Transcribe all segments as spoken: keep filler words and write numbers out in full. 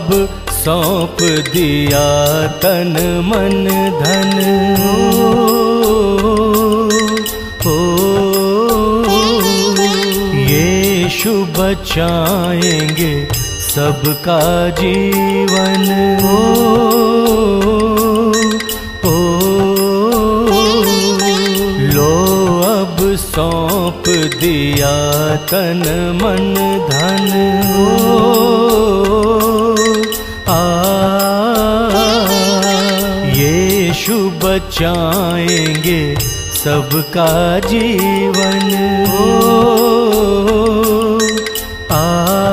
सौंप दिया तन मन धन। ओ, यीशु बचाएंगे सबका जीवन। ओ, ओ, लो अब सौंप दिया तन मन धन। आ, यीशु बचाएंगे सबका जीवन। ओ, आ,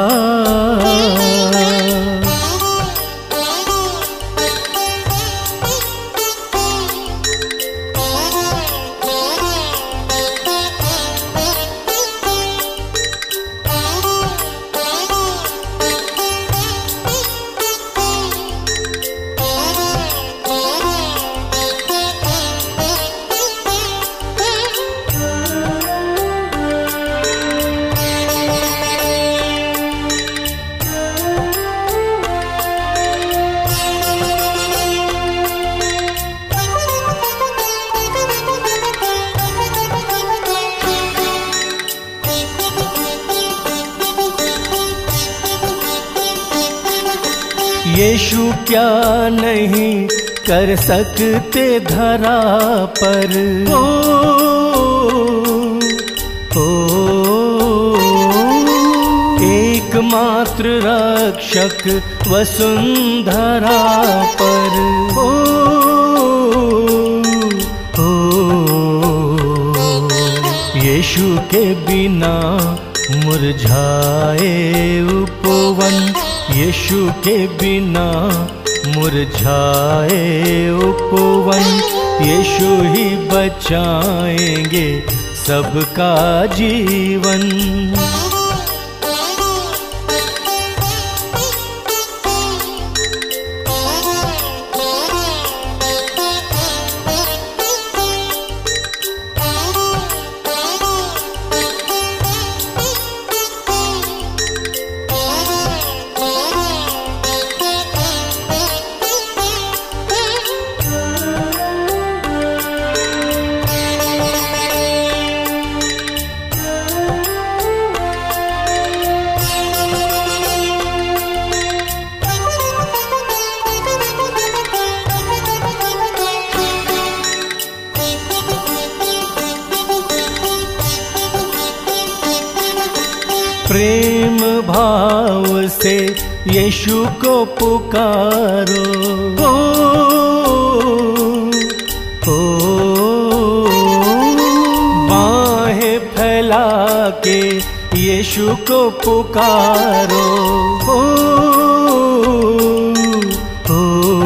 यीशु क्या नहीं कर सकते धरा पर। ओ, ओ, एकमात्र रक्षक वसुंधरा पर। ओ, ओ, यीशु के बिना मुरझाए उपवन। यीशु के बिना मुरझाए उपवन। यीशु ही बचाएंगे सबका जीवन। प्रेम भाव से यीशु को पुकारो। ओ, ओ, बाहें फैला के यीशु को पुकारो। ओ, ओ,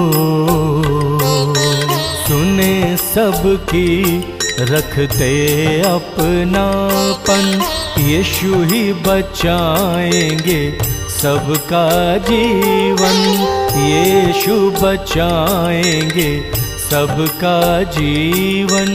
सुने सबकी रखते अपनापन। यीशु ही बचाएंगे सबका जीवन। यीशु बचाएंगे सबका जीवन।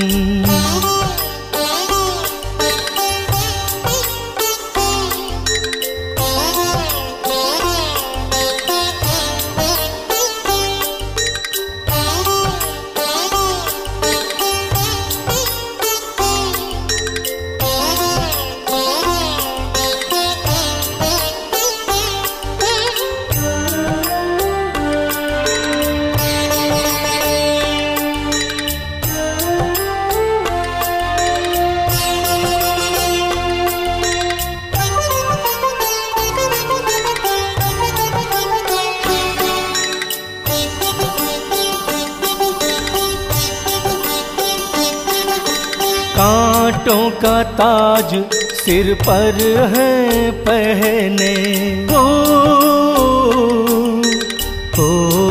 कांटों का ताज सिर पर है पहने। ओ, ओ,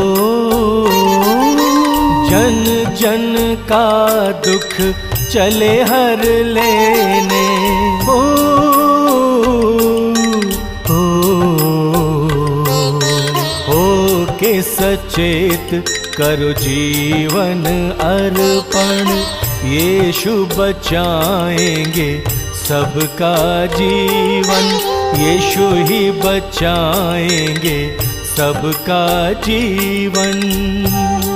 जन जन का दुख चले हर लेने। ओ, ओ, हो के सचेत करो जीवन अर्पण। यीशु बचाएंगे सबका जीवन। यीशु ही बचाएंगे सबका जीवन।